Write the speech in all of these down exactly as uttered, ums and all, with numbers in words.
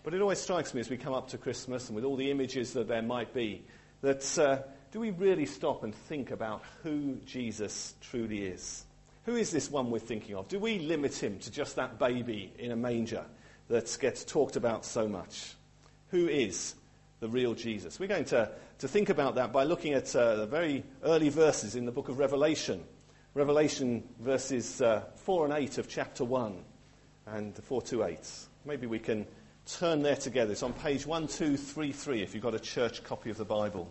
But it always strikes me as we come up to Christmas and with all the images that there might be, that uh, do we really stop and think about who Jesus truly is? Who is this one we're thinking of? Do we limit him to just that baby in a manger that gets talked about so much? Who is the real Jesus? We're going to, to think about that by looking at uh, the very early verses in the book of Revelation. Revelation verses uh, four and eight of chapter one and four to eight. Maybe we can turn there together. It's on page one two three three if you've got a church copy of the Bible.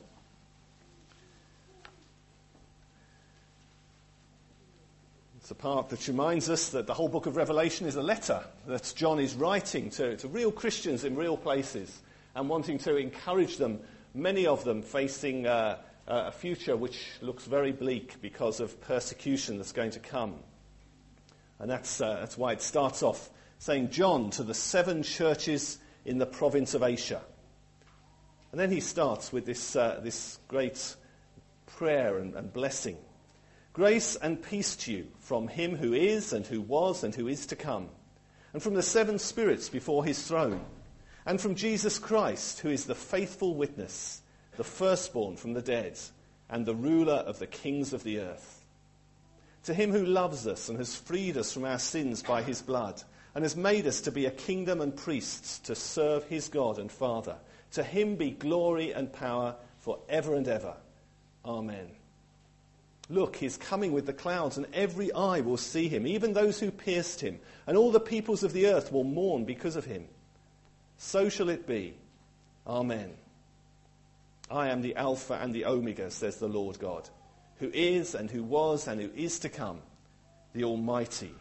It's a part that reminds us that the whole book of Revelation is a letter that John is writing to, to real Christians in real places and wanting to encourage them, many of them facing uh, a future which looks very bleak because of persecution that's going to come. And that's, uh, that's why it starts off saying, John to the seven churches in the province of Asia. And then he starts with this, uh, this great prayer and, and blessing. Grace and peace to you from him who is and who was and who is to come, and from the seven spirits before his throne, and from Jesus Christ, who is the faithful witness, the firstborn from the dead, and the ruler of the kings of the earth. To him who loves us and has freed us from our sins by his blood, and has made us to be a kingdom and priests to serve his God and Father. To him be glory and power for ever and ever. Amen. Look, he is coming with the clouds, and every eye will see him, even those who pierced him, and all the peoples of the earth will mourn because of him. So shall it be. Amen. I am the Alpha and the Omega, says the Lord God, who is and who was and who is to come, the Almighty.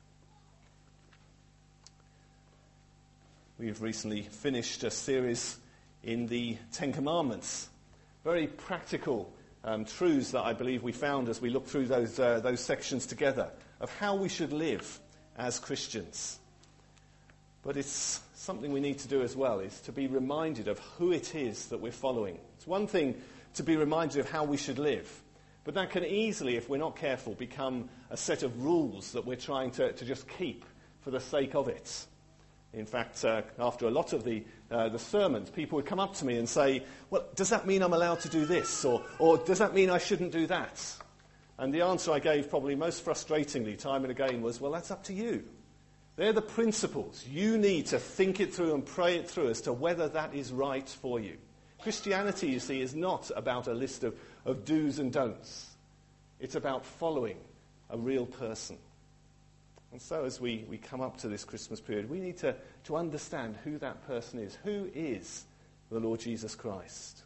We've recently finished a series in the Ten Commandments. Very practical um, truths that I believe we found as we looked through those, uh, those sections together of how we should live as Christians. But it's something we need to do as well, is to be reminded of who it is that we're following. It's one thing to be reminded of how we should live, but that can easily, if we're not careful, become a set of rules that we're trying to, to just keep for the sake of it. In fact, uh, after a lot of the, uh, the sermons, people would come up to me and say, well, does that mean I'm allowed to do this? Or, or does that mean I shouldn't do that? And the answer I gave probably most frustratingly time and again was, well, that's up to you. They're the principles. You need to think it through and pray it through as to whether that is right for you. Christianity, you see, is not about a list of, of do's and don'ts. It's about following a real person. And so as we, we come up to this Christmas period, we need to, to understand who that person is. Who is the Lord Jesus Christ?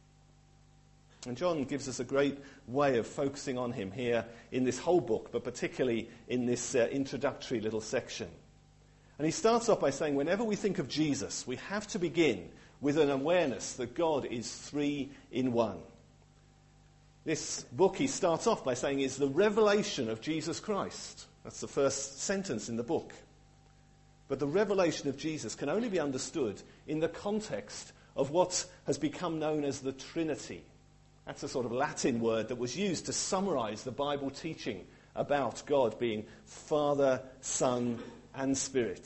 And John gives us a great way of focusing on him here in this whole book, but particularly in this uh, introductory little section. And he starts off by saying, whenever we think of Jesus, we have to begin with an awareness that God is three in one. This book, he starts off by saying, is the revelation of Jesus Christ. That's the first sentence in the book. But the revelation of Jesus can only be understood in the context of what has become known as the Trinity. That's a sort of Latin word that was used to summarize the Bible teaching about God being Father, Son, and Spirit.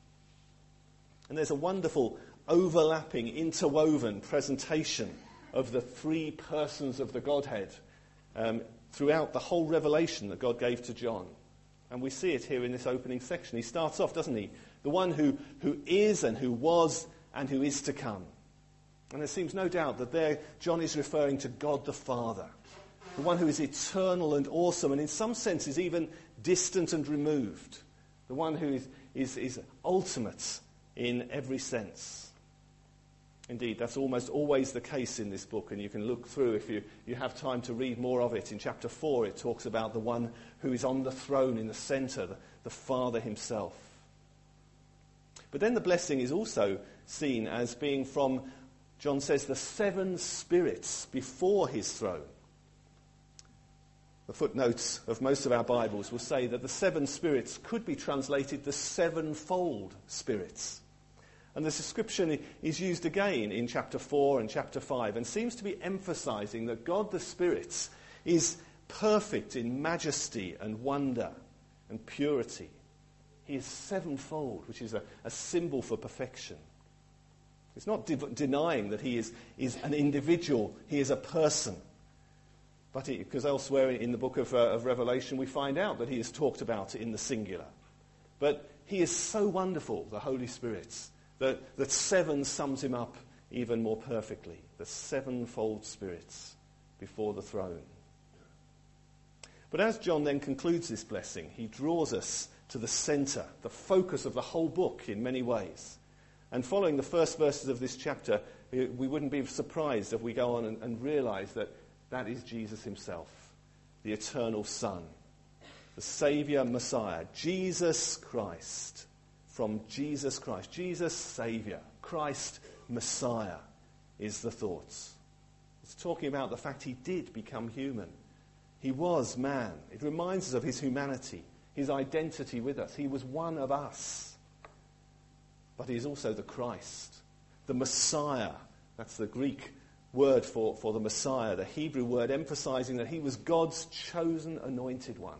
And there's a wonderful overlapping, interwoven presentation of the three persons of the Godhead um, throughout the whole revelation that God gave to John. And we see it here in this opening section. He starts off, doesn't he? The one who, who is and who was and who is to come. And there seems no doubt that there John is referring to God the Father, the one who is eternal and awesome and in some senses even distant and removed, the one who is, is, is ultimate in every sense. Indeed, that's almost always the case in this book, and you can look through if you, you have time to read more of it. In chapter four, it talks about the one who is on the throne in the centre, the, the Father himself. But then the blessing is also seen as being from, John says, the seven spirits before his throne. The footnotes of most of our Bibles will say that the seven spirits could be translated the sevenfold spirits. And the description is used again in chapter four and chapter five and seems to be emphasizing that God the Spirit is perfect in majesty and wonder and purity. He is sevenfold, which is a, a symbol for perfection. It's not de- denying that he is, is an individual, he is a person. But he, because elsewhere in the book of, uh, of Revelation we find out that he is talked about in the singular. But he is so wonderful, the Holy Spirit, that, that seven sums him up even more perfectly. The sevenfold spirits before the throne. But as John then concludes this blessing, he draws us to the centre, the focus of the whole book in many ways. And following the first verses of this chapter, we wouldn't be surprised if we go on and, and realise that that is Jesus himself, the eternal Son, the Saviour Messiah, Jesus Christ. From Jesus Christ, Jesus Saviour, Christ Messiah is the thoughts. It's talking about the fact he did become human. He was man. It reminds us of his humanity, his identity with us. He was one of us. But he is also the Christ, the Messiah. That's the Greek word for, for the Messiah, the Hebrew word emphasizing that he was God's chosen anointed one.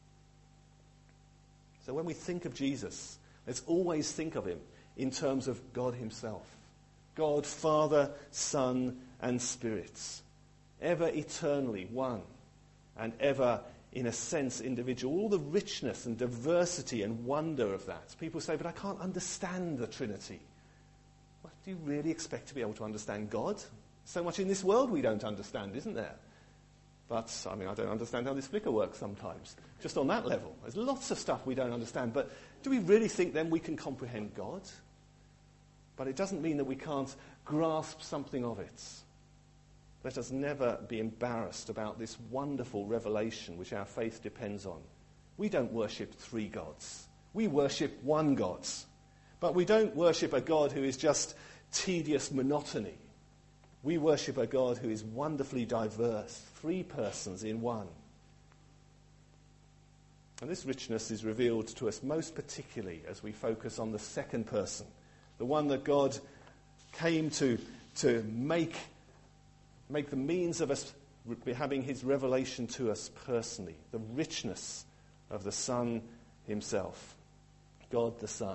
So when we think of Jesus, let's always think of him in terms of God himself. God, Father, Son, and Spirit. Ever eternally one, and ever, in a sense, individual. All the richness and diversity and wonder of that. People say, but I can't understand the Trinity. Well, do you really expect to be able to understand God? So much in this world we don't understand, isn't there? But, I mean, I don't understand how this flicker works sometimes. Just on that level. There's lots of stuff we don't understand. But do we really think then we can comprehend God? But it doesn't mean that we can't grasp something of it. Let us never be embarrassed about this wonderful revelation which our faith depends on. We don't worship three gods. We worship one God. But we don't worship a God who is just tedious monotony. We worship a God who is wonderfully diverse, three persons in one. And this richness is revealed to us most particularly as we focus on the second person, the one that God came to, to make Make the means of us having his revelation to us personally. The richness of the Son himself. God the Son.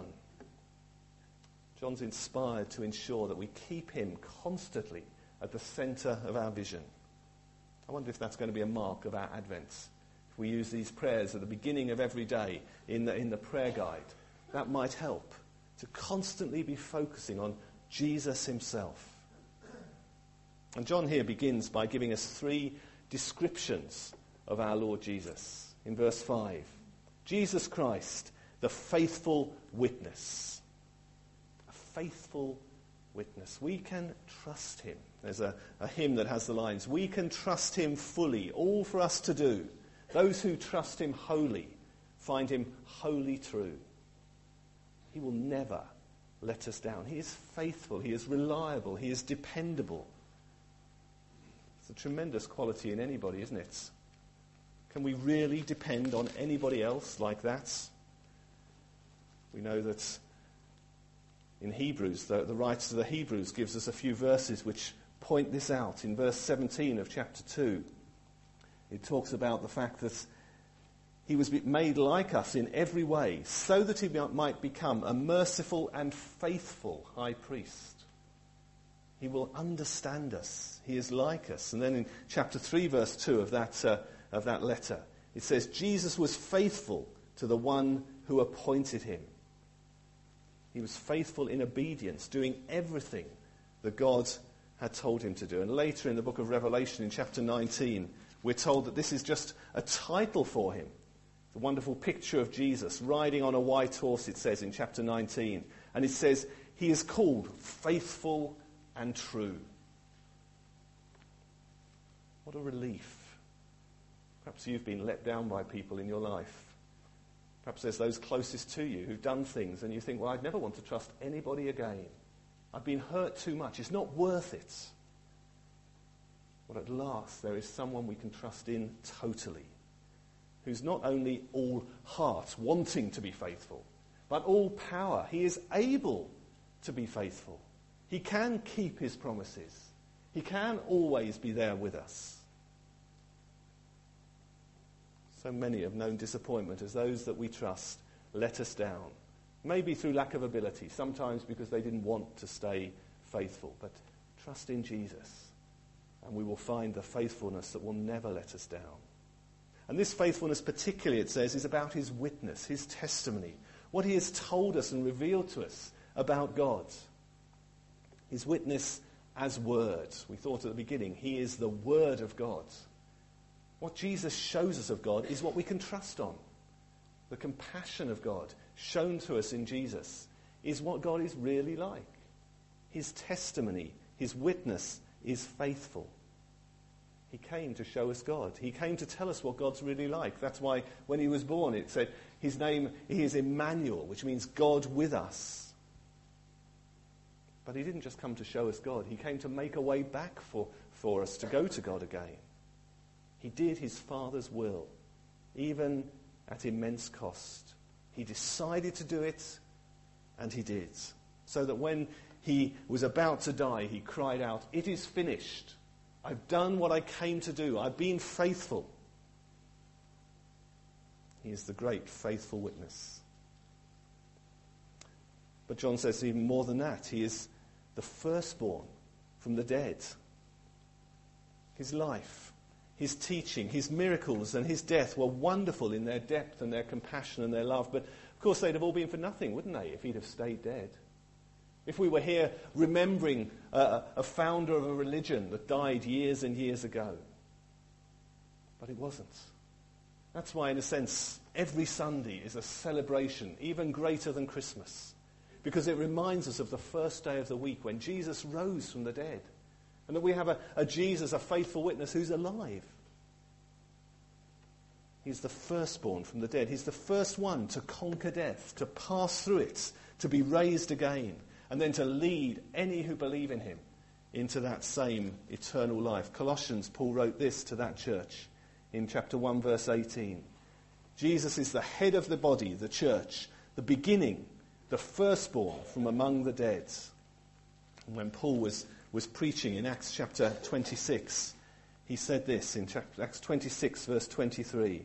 John's inspired to ensure that we keep him constantly at the centre of our vision. I wonder if that's going to be a mark of our Advent. If we use these prayers at the beginning of every day in the, in the prayer guide, that might help to constantly be focusing on Jesus himself. And John here begins by giving us three descriptions of our Lord Jesus. In verse five, Jesus Christ, the faithful witness. A faithful witness. We can trust him. There's a, a hymn that has the lines, we can trust him fully, all for us to do. Those who trust him wholly find him wholly true. He will never let us down. He is faithful, he is reliable, he is dependable. It's a tremendous quality in anybody, isn't it? Can we really depend on anybody else like that? We know that in Hebrews, the, the writer of the Hebrews gives us a few verses which point this out. In verse seventeen of chapter two, it talks about the fact that he was made like us in every way, so that he might become a merciful and faithful high priest. He will understand us. He is like us. And then in chapter three, verse two of that, uh, of that letter, it says, Jesus was faithful to the one who appointed him. He was faithful in obedience, doing everything that God had told him to do. And later in the book of Revelation, in chapter nineteen, we're told that this is just a title for him. The wonderful picture of Jesus riding on a white horse, it says in chapter nineteen. And it says, he is called faithful and true. What a relief. Perhaps you've been let down by people in your life. Perhaps there's those closest to you who've done things and you think, well, I'd never want to trust anybody again. I've been hurt too much. It's not worth it. But at last there is someone we can trust in totally, who's not only all heart, wanting to be faithful, but all power. He is able to be faithful. He can keep his promises. He can always be there with us. So many have known disappointment as those that we trust let us down. Maybe through lack of ability, sometimes because they didn't want to stay faithful, but trust in Jesus, and we will find the faithfulness that will never let us down. And this faithfulness particularly, it says, is about his witness, his testimony, what he has told us and revealed to us about God. His witness as word. We thought at the beginning, he is the word of God. What Jesus shows us of God is what we can trust on. The compassion of God shown to us in Jesus is what God is really like. His testimony, his witness is faithful. He came to show us God. He came to tell us what God's really like. That's why when he was born it said his name, he is Emmanuel, which means God with us. But he didn't just come to show us God. He came to make a way back for, for us to go to God again. He did his Father's will, even at immense cost. He decided to do it, and he did. So that when he was about to die, he cried out, "It is finished. I've done what I came to do. I've been faithful." He is the great faithful witness. But John says even more than that. He is the firstborn from the dead. His life, his teaching, his miracles and his death were wonderful in their depth and their compassion and their love. But of course they'd have all been for nothing, wouldn't they, if he'd have stayed dead? If we were here remembering a, a founder of a religion that died years and years ago. But it wasn't. That's why, in a sense, every Sunday is a celebration, even greater than Christmas. Because it reminds us of the first day of the week when Jesus rose from the dead. And that we have a, a Jesus, a faithful witness, who's alive. He's the firstborn from the dead. He's the first one to conquer death, to pass through it, to be raised again, and then to lead any who believe in him into that same eternal life. Colossians, Paul wrote this to that church in chapter one, verse eighteen. Jesus is the head of the body, the church, the beginning, the firstborn from among the dead. And when Paul was, was preaching in Acts chapter twenty-six, he said this in chapter, Acts twenty-six, verse twenty-three.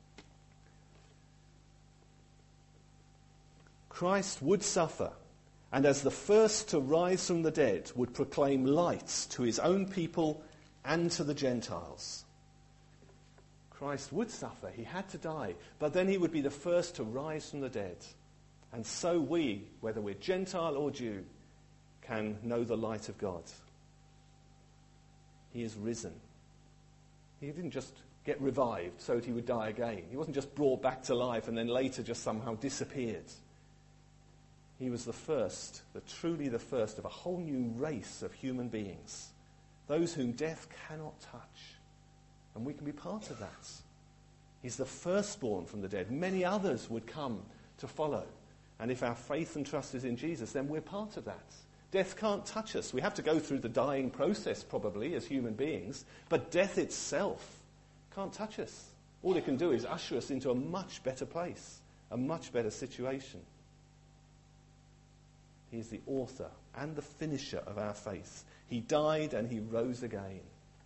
Christ would suffer, and as the first to rise from the dead, would proclaim light to his own people and to the Gentiles. Christ would suffer, he had to die, but then he would be the first to rise from the dead. And so we, whether we're Gentile or Jew, can know the light of God. He is risen. He didn't just get revived so that he would die again. He wasn't just brought back to life and then later just somehow disappeared. He was the first, the truly the first of a whole new race of human beings. Those whom death cannot touch. And we can be part of that. He's the firstborn from the dead. Many others would come to follow. And if our faith and trust is in Jesus, then we're part of that. Death can't touch us. We have to go through the dying process probably as human beings. But death itself can't touch us. All it can do is usher us into a much better place. A much better situation. He is the author and the finisher of our faith. He died and he rose again.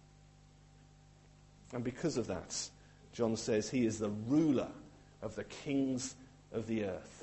And because of that, John says he is the ruler of the kings of the earth.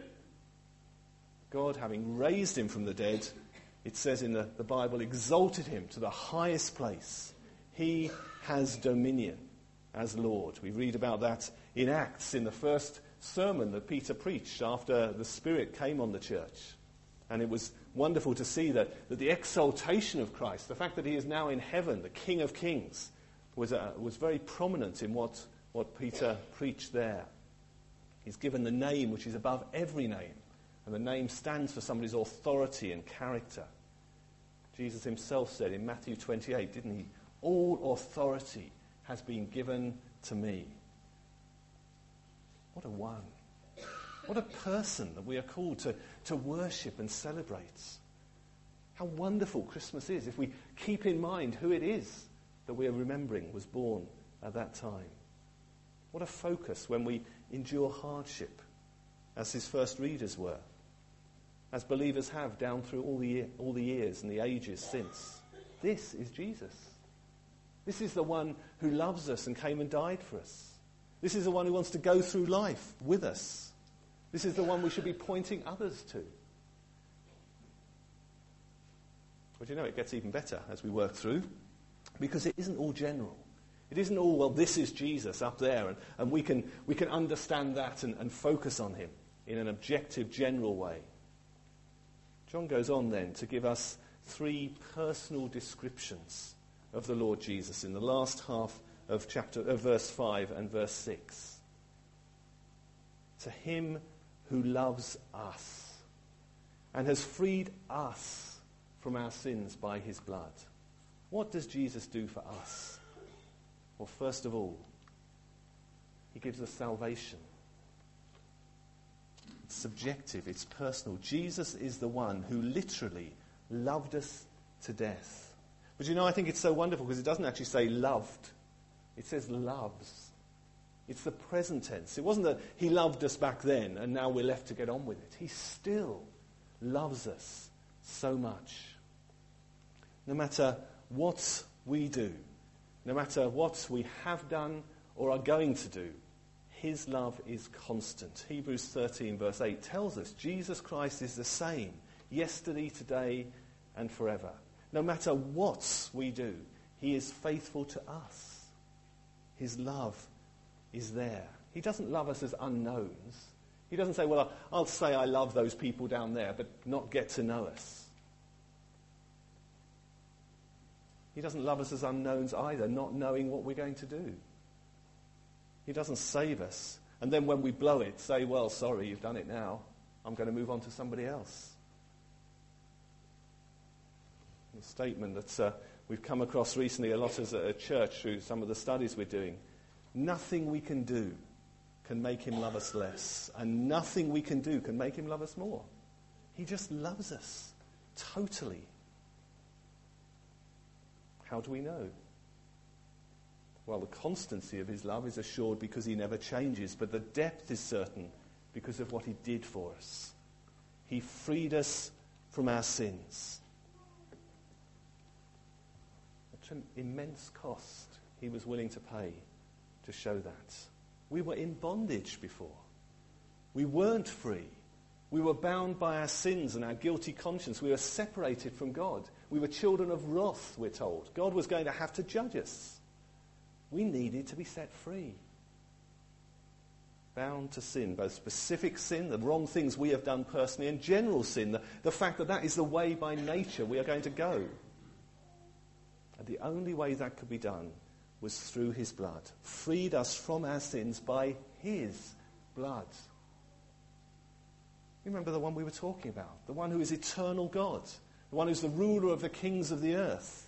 God, having raised him from the dead, it says in the, the Bible, exalted him to the highest place. He has dominion as Lord. We read about that in Acts, in the first sermon that Peter preached after the Spirit came on the church. And it was wonderful to see that, that the exaltation of Christ, the fact that he is now in heaven, the King of Kings, was, uh, was very prominent in what, what Peter preached there. He's given the name which is above every name. And the name stands for somebody's authority and character. Jesus himself said in Matthew twenty-eight, didn't he? All authority has been given to me. What a one. What a person that we are called to, to worship and celebrate. How wonderful Christmas is if we keep in mind who it is that we are remembering was born at that time. What a focus when we endure hardship, as his first readers were, as believers have down through all the, year, all the years and the ages since. This is Jesus. This is the one who loves us and came and died for us. This is the one who wants to go through life with us. This is the one we should be pointing others to. But you know, it gets even better as we work through, because it isn't all general. It isn't all, well, this is Jesus up there, and, and we can we can understand that and, and focus on him in an objective, general way. John goes on then to give us three personal descriptions of the Lord Jesus in the last half of chapter of verse five and verse six. To him who loves us and has freed us from our sins by his blood. What does Jesus do for us? Well, first of all, he gives us salvation. It's subjective, it's personal. Jesus is the one who literally loved us to death. But you know, I think it's so wonderful because it doesn't actually say loved. It says loves. It's the present tense. It wasn't that he loved us back then and now we're left to get on with it. He still loves us so much. No matter what we do, no matter what we have done or are going to do, his love is constant. Hebrews thirteen verse eight tells us Jesus Christ is the same yesterday, today, and forever. No matter what we do, he is faithful to us. His love is there. He doesn't love us as unknowns. He doesn't say, well, I'll say I love those people down there, but not get to know us. He doesn't love us as unknowns either, not knowing what we're going to do. He doesn't save us. And then when we blow it, say, well, sorry, you've done it now. I'm going to move on to somebody else. The statement that uh, we've come across recently a lot as a church through some of the studies we're doing. Nothing we can do can make him love us less. And nothing we can do can make him love us more. He just loves us totally. How do we know? Well, the constancy of his love is assured because he never changes, but the depth is certain because of what he did for us. He freed us from our sins. At an immense cost he was willing to pay to show that. We were in bondage before. We weren't free. We were bound by our sins and our guilty conscience. We were separated from God. We were children of wrath, we're told. God was going to have to judge us. We needed to be set free. Bound to sin, both specific sin, the wrong things we have done personally, and general sin, the, the fact that that is the way by nature we are going to go. And the only way that could be done was through his blood. Freed us from our sins by his blood. You remember the one we were talking about, the one who is eternal God, the one who's the ruler of the kings of the earth.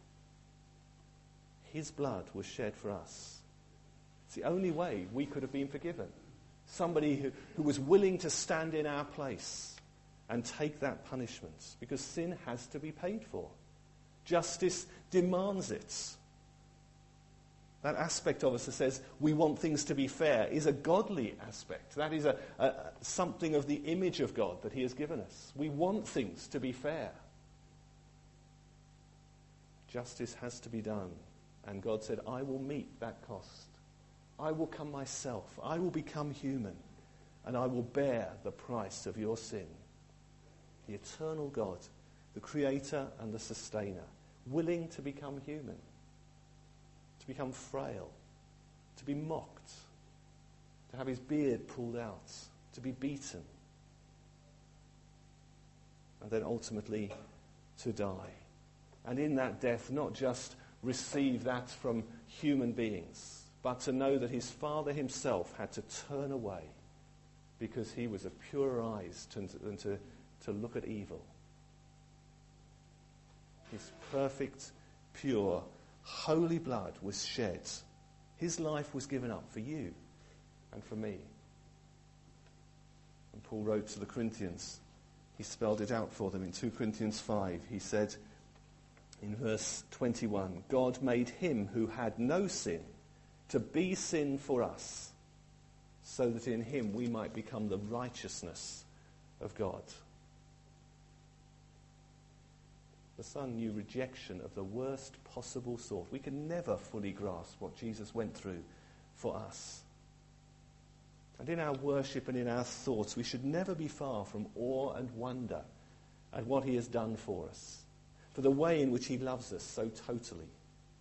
His blood was shed for us. It's the only way we could have been forgiven. Somebody who, who was willing to stand in our place and take that punishment, because sin has to be paid for. Justice demands it. That aspect of us that says we want things to be fair is a godly aspect. That is a, a, something of the image of God that he has given us. We want things to be fair. Justice has to be done. And God said, I will meet that cost. I will come myself. I will become human. And I will bear the price of your sin. The eternal God, the creator and the sustainer, willing to become human. To become frail, to be mocked, to have his beard pulled out, to be beaten, and then ultimately to die. And in that death, not just receive that from human beings, but to know that his Father himself had to turn away because he was of purer eyes than to, to look at evil. His perfect, pure, holy blood was shed. His life was given up for you and for me. And Paul wrote to the Corinthians, he spelled it out for them in two Corinthians five. He said in verse twenty-one, God made him who had no sin to be sin for us, so that in him we might become the righteousness of God. The Son knew rejection of the worst possible sort. We can never fully grasp what Jesus went through for us. And in our worship and in our thoughts, we should never be far from awe and wonder at what he has done for us. for the way in which he loves us so totally.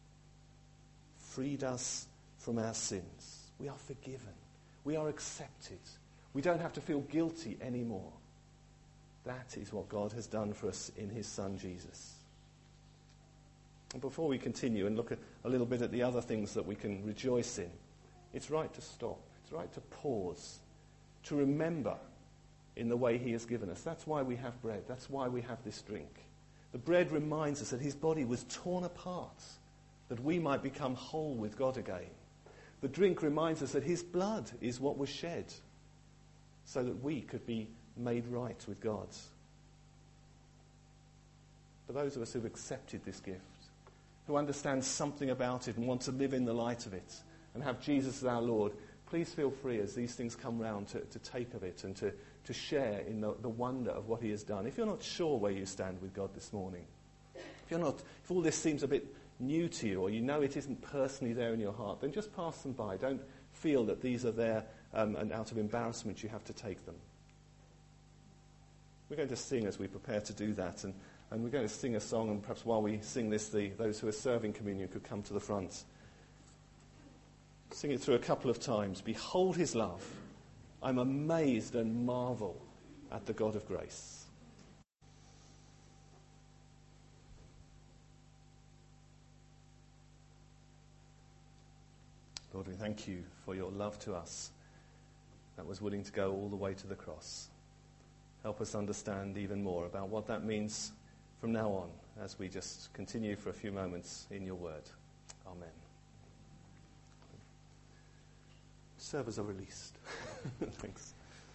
Freed us from our sins. We are forgiven. We are accepted. We don't have to feel guilty anymore. That is what God has done for us in his Son, Jesus. And before we continue and look at a little bit at the other things that we can rejoice in, it's right to stop. It's right to pause, to remember in the way he has given us. That's why we have bread. That's why we have this drink. The bread reminds us that his body was torn apart, that we might become whole with God again. The drink reminds us that his blood is what was shed, so that we could be made right with God. For those of us who've accepted this gift, who understand something about it and want to live in the light of it and have Jesus as our Lord, please feel free as these things come round to, to take of it and to, to share in the, the wonder of what he has done. If you're not sure where you stand with God this morning, if you're not, if all this seems a bit new to you or you know it isn't personally there in your heart, then just pass them by. Don't feel that these are there um, and out of embarrassment you have to take them. We're going to sing as we prepare to do that, and, and we're going to sing a song, and perhaps while we sing this, the, those who are serving communion could come to the front. Sing it through a couple of times. Behold his love. I'm amazed and marvel at the God of grace. Lord, we thank you for your love to us that was willing to go all the way to the cross. Help us understand even more about what that means from now on as we just continue for a few moments in your word. Amen. Servers are released. Thanks.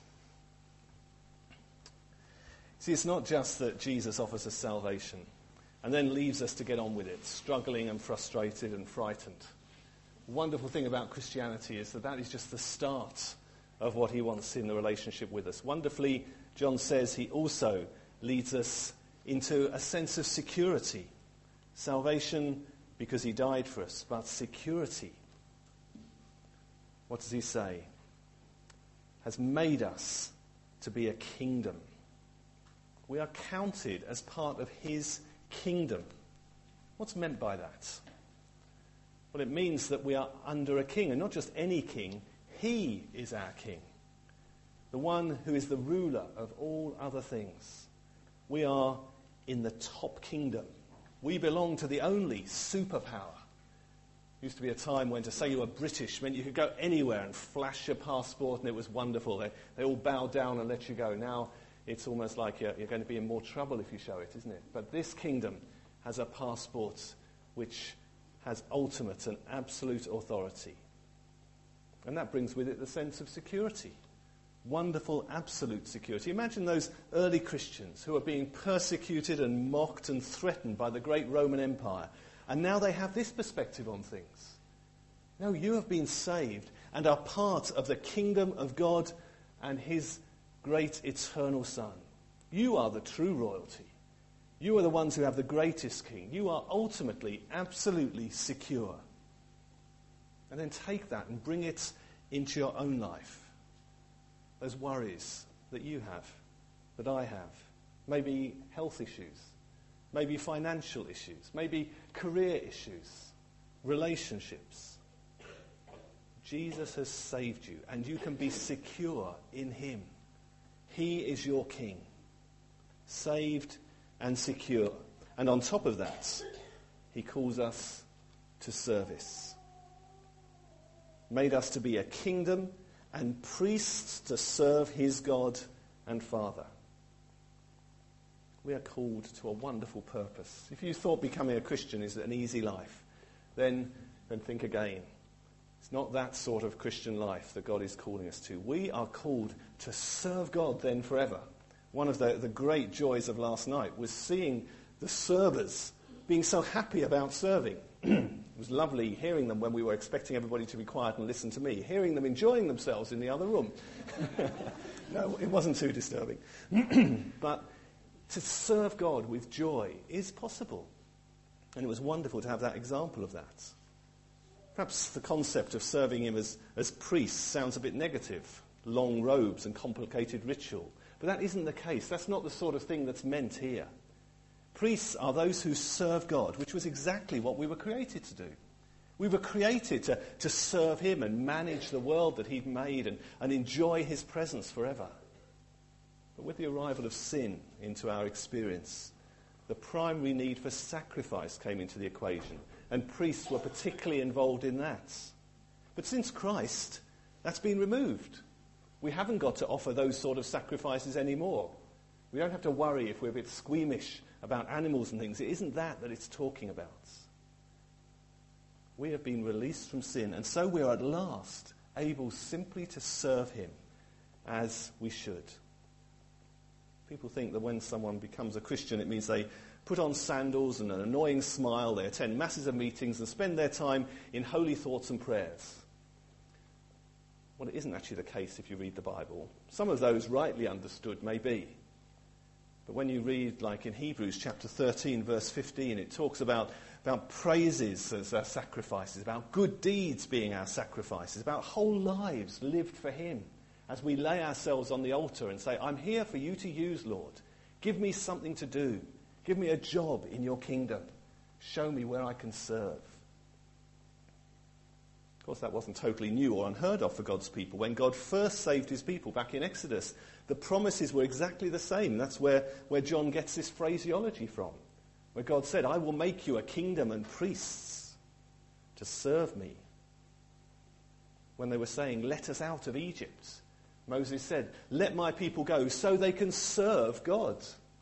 See, it's not just that Jesus offers us salvation and then leaves us to get on with it, struggling and frustrated and frightened. The wonderful thing about Christianity is that that is just the start of what he wants in the relationship with us. Wonderfully, John says he also leads us into a sense of security. Salvation because he died for us, but security. What does he say? Has made us to be a kingdom. We are counted as part of his kingdom. What's meant by that? Well, it means that we are under a king, and not just any king. He is our king, the one who is the ruler of all other things. We are in the top kingdom. We belong to the only superpower. Used to be a time when to say you were British meant you could go anywhere and flash your passport and it was wonderful. They, they all bow down and let you go. Now it's almost like you're, you're going to be in more trouble if you show it, isn't it? But this kingdom has a passport which has ultimate and absolute authority. And that brings with it the sense of security. Wonderful, absolute security. Imagine those early Christians who are being persecuted and mocked and threatened by the great Roman Empire. And now they have this perspective on things. No, you have been saved and are part of the kingdom of God and his great eternal Son. You are the true royalty. You are the ones who have the greatest king. You are ultimately, absolutely secure. And then take that and bring it into your own life. Those worries that you have, that I have, maybe health issues, maybe financial issues, maybe career issues, relationships. Jesus has saved you, and you can be secure in him. He is your king, saved and secure. And on top of that, he calls us to service. Made us to be a kingdom and priests to serve his God and Father. We are called to a wonderful purpose. If you thought becoming a Christian is an easy life, then, then think again. It's not that sort of Christian life that God is calling us to. We are called to serve God then forever. One of the, the great joys of last night was seeing the servers being so happy about serving. It was lovely hearing them when we were expecting everybody to be quiet and listen to me, hearing them enjoying themselves in the other room. No, it wasn't too disturbing. But to serve God with joy is possible. And it was wonderful to have that example of that. Perhaps the concept of serving him as, as priests sounds a bit negative. Long robes and complicated ritual. But that isn't the case. That's not the sort of thing that's meant here. Priests are those who serve God, which was exactly what we were created to do. We were created to, to serve him and manage the world that he'd made and, and enjoy his presence forever. But with the arrival of sin into our experience, the primary need for sacrifice came into the equation, and priests were particularly involved in that. But since Christ, that's been removed. We haven't got to offer those sort of sacrifices anymore. We don't have to worry if we're a bit squeamish about animals and things. It isn't that that it's talking about. We have been released from sin, and so we are at last able simply to serve him as we should. People think that when someone becomes a Christian, it means they put on sandals and an annoying smile, they attend masses of meetings and spend their time in holy thoughts and prayers. Well, it isn't actually the case if you read the Bible. Some of those, rightly understood, may be. But when you read, like in Hebrews chapter thirteen, verse fifteen, it talks about, about praises as our sacrifices, about good deeds being our sacrifices, about whole lives lived for him. As we lay ourselves on the altar and say, I'm here for you to use, Lord. Give me something to do. Give me a job in your kingdom. Show me where I can serve. Of course, that wasn't totally new or unheard of for God's people. When God first saved his people back in Exodus, the promises were exactly the same. That's where, where John gets this phraseology from, where God said, I will make you a kingdom and priests to serve me. When they were saying, let us out of Egypt, Moses said, let my people go so they can serve God.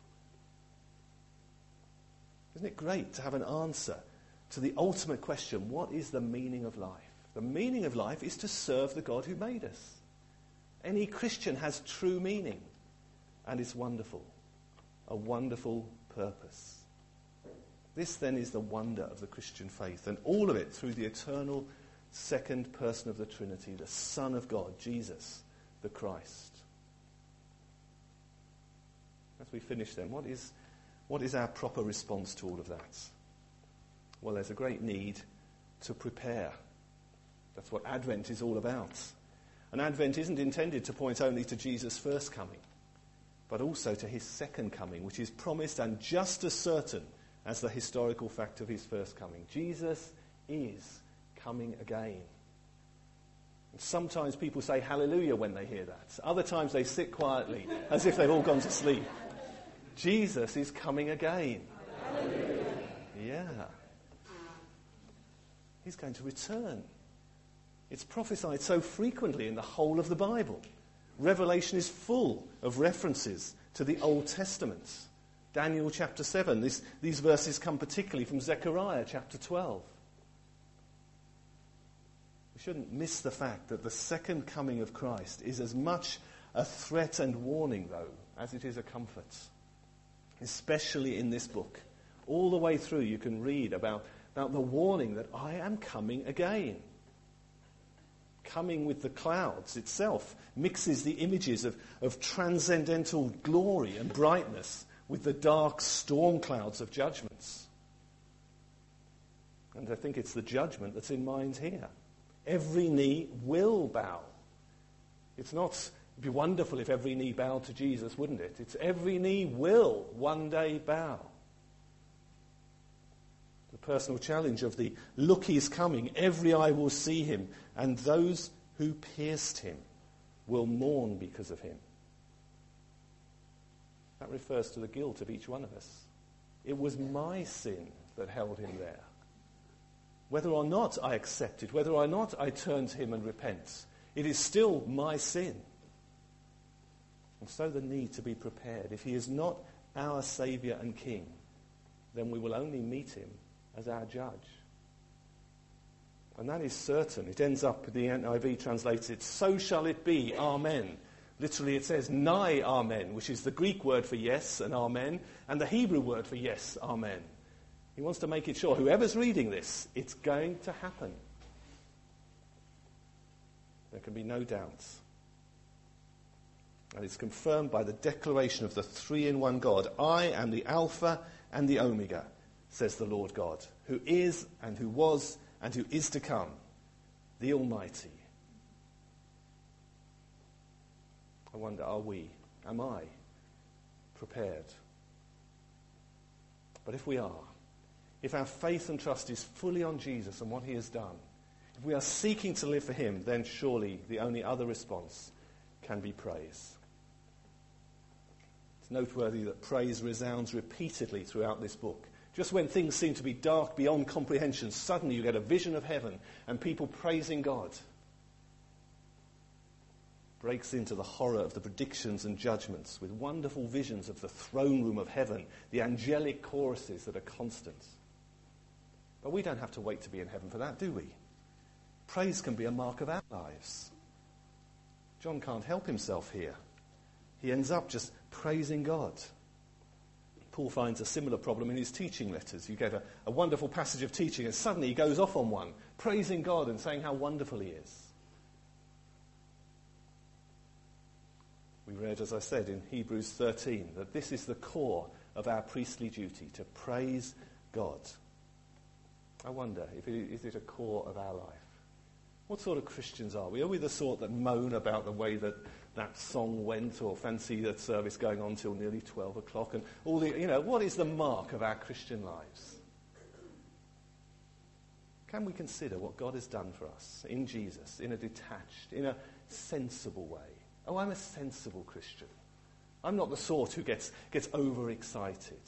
Isn't it great to have an answer to the ultimate question, what is the meaning of life? The meaning of life is to serve the God who made us. Any Christian has true meaning, and it's wonderful. A wonderful purpose. This then is the wonder of the Christian faith, and all of it through the eternal second person of the Trinity, the Son of God, Jesus, the Christ. As we finish then, what is, what is our proper response to all of that? Well, there's a great need to prepare. That's what Advent is all about. And Advent isn't intended to point only to Jesus' first coming, but also to his second coming, which is promised and just as certain as the historical fact of his first coming. Jesus is coming again. And sometimes people say hallelujah when they hear that. Other times they sit quietly as if they've all gone to sleep. Jesus is coming again. Hallelujah. Yeah. He's going to return. It's prophesied so frequently in the whole of the Bible. Revelation is full of references to the Old Testament. Daniel chapter seven, this, these verses come particularly from Zechariah chapter twelve. We shouldn't miss the fact that the second coming of Christ is as much a threat and warning, though, as it is a comfort. Especially in this book. All the way through you can read about, about the warning that I am coming again. Coming with the clouds itself mixes the images of, of transcendental glory and brightness with the dark storm clouds of judgments. And I think it's the judgment that's in mind here. Every knee will bow. It's not, it'd be wonderful if every knee bowed to Jesus, wouldn't it? It's every knee will one day bow. The personal challenge of the look he's coming, every eye will see him, and those who pierced him will mourn because of him. That refers to the guilt of each one of us. It was my sin that held him there. Whether or not I accept it, whether or not I turn to him and repent, it is still my sin. And so the need to be prepared. If he is not our Saviour and King, then we will only meet him as our judge. And that is certain. It ends up, the N I V translates it, so shall it be, amen. Literally it says, nigh amen, which is the Greek word for yes and amen, and the Hebrew word for yes, amen. He wants to make it sure, whoever's reading this, it's going to happen. There can be no doubt. And it's confirmed by the declaration of the three-in-one God. I am the Alpha and the Omega, says the Lord God, who is and who was and who is to come, the Almighty. I wonder, are we, am I prepared? But if we are, if our faith and trust is fully on Jesus and what he has done, if we are seeking to live for him, then surely the only other response can be praise. It's noteworthy that praise resounds repeatedly throughout this book. Just when things seem to be dark beyond comprehension, suddenly you get a vision of heaven and people praising God. Breaks into the horror of the predictions and judgments with wonderful visions of the throne room of heaven, the angelic choruses that are constant. But we don't have to wait to be in heaven for that, do we? Praise can be a mark of our lives. John can't help himself here. He ends up just praising God. Paul finds a similar problem in his teaching letters. You get a, a wonderful passage of teaching and suddenly he goes off on one, praising God and saying how wonderful he is. We read, as I said, in Hebrews thirteen, that this is the core of our priestly duty, to praise God. I wonder, if it, is it a core of our life? What sort of Christians are we? Are we the sort that moan about the way that that song went, or fancy that service going on till nearly twelve o'clock? And all the, you know, what is the mark of our Christian lives? Can we consider what God has done for us in Jesus, in a detached, in a sensible way? Oh, I'm a sensible Christian. I'm not the sort who gets, gets overexcited.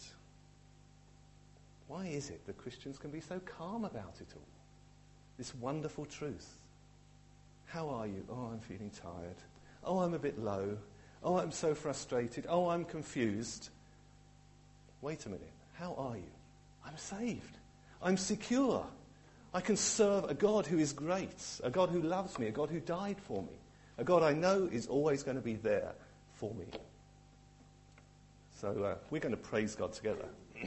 Why is it that Christians can be so calm about it all? This wonderful truth. How are you? Oh, I'm feeling tired. Oh, I'm a bit low. Oh, I'm so frustrated. Oh, I'm confused. Wait a minute. How are you? I'm saved. I'm secure. I can serve a God who is great, a God who loves me, a God who died for me, a God I know is always going to be there for me. So uh, we're going to praise God together.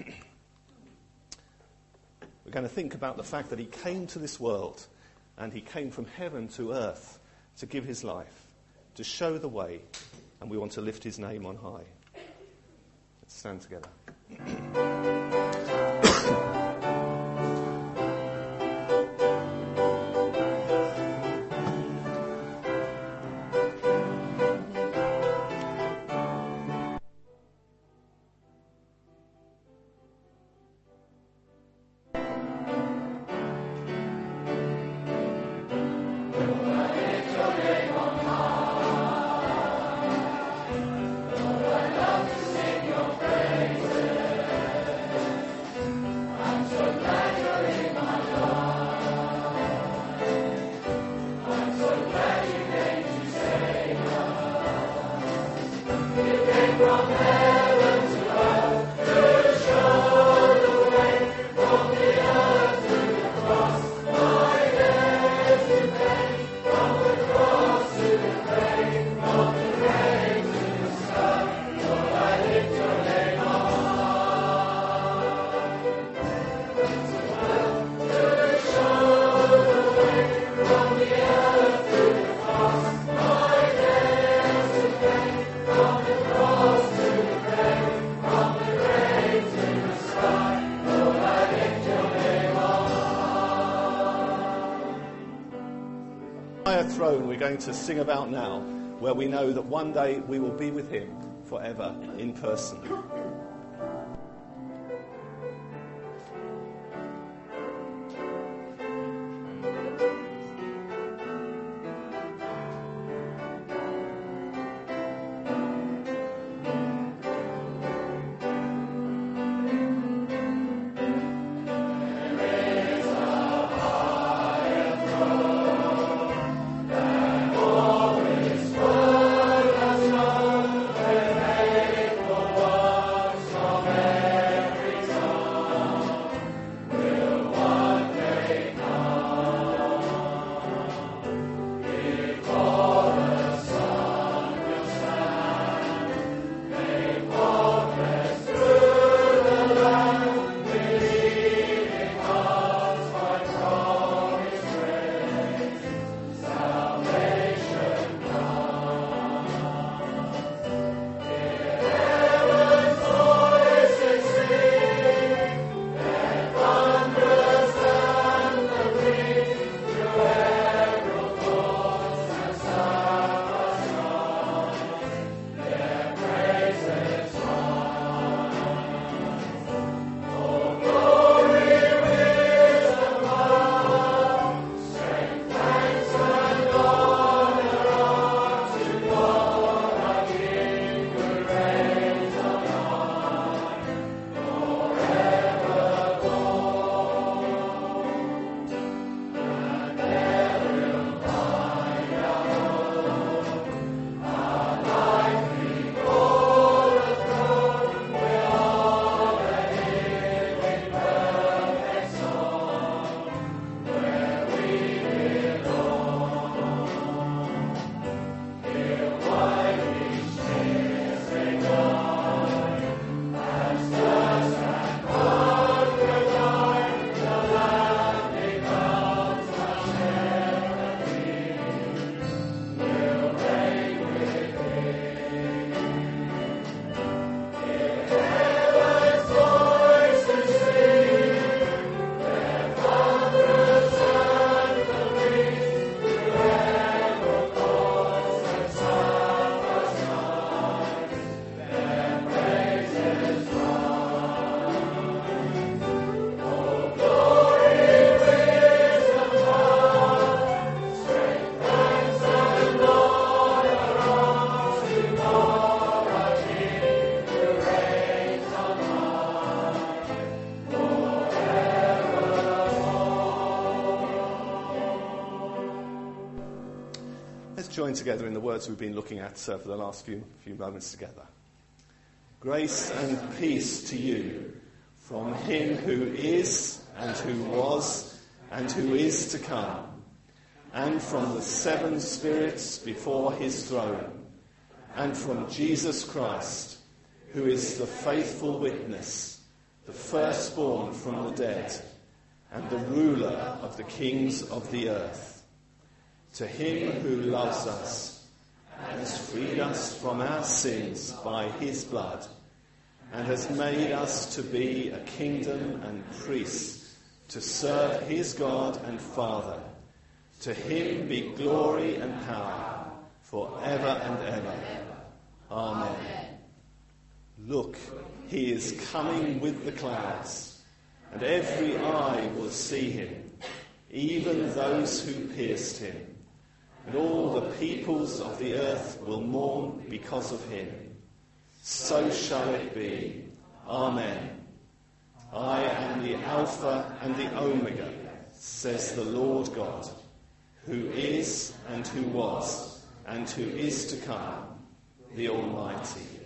We're going to think about the fact that he came to this world and he came from heaven to earth to give his life, to show the way, and we want to lift his name on high. Let's stand together. Throne we're going to sing about now, where we know that one day we will be with him forever in person. Always join together in the words we've been looking at uh, for the last few, few moments together. Grace and peace to you from him who is and who was and who is to come, and from the seven spirits before his throne, and from Jesus Christ, who is the faithful witness, the firstborn from the dead, and the ruler of the kings of the earth. To him who loves us and has freed us from our sins by his blood, and has made us to be a kingdom and priests to serve his God and Father. To him be glory and power forever and ever. Amen. Look, he is coming with the clouds, and every eye will see him, even those who pierced him. And all the peoples of the earth will mourn because of him. So shall it be. Amen. I am the Alpha and the Omega, says the Lord God, who is and who was and who is to come, the Almighty.